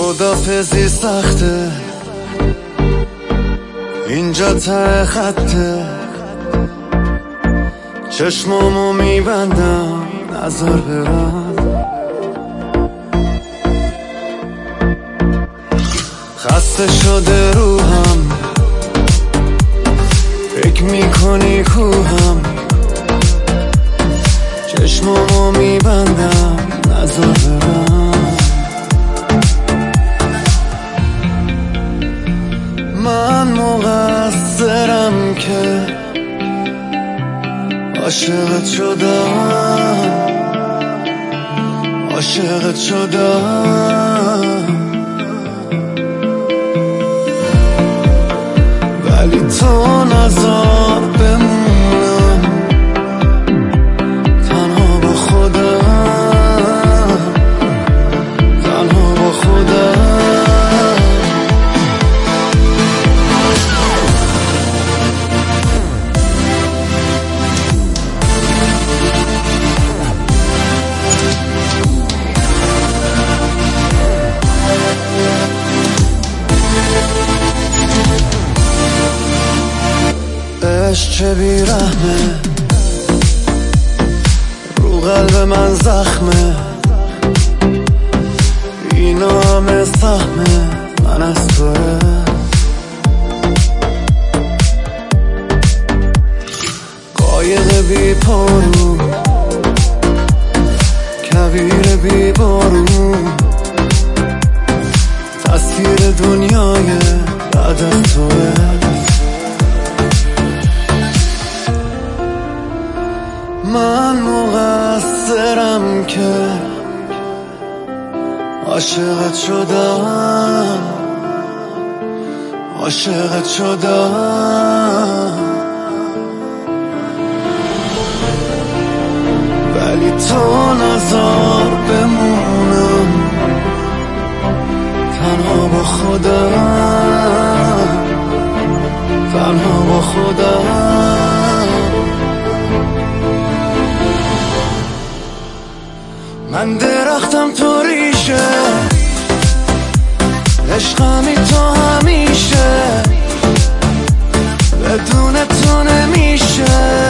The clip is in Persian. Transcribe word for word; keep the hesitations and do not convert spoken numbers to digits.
خدافزی سخته، اینجا ته خطه، چشمامو میبندم نظر برم. خسته شده روحم، فکر میکنی کوهم، چشمامو میبندم نظر برم. من مقصرم که عاشقت شدم، عاشقت شدم، ولی تو نذار بمونم تنها با خودم، تنها با خودم. عشق چه بیرحمه، رو قلب من زخمه، اینا همه سهمه من از توه. قایق بی پارو، کویر بی بارون، تصویر دنیای بعد از توه. من مقصرم که عاشقت شدم، عاشقت شدم، ولی تو نذار بمونم تنها با خودم، تنها با خودم. من درختم تو ریشه، عشقمی تو همیشه، بدون تو نمیشه.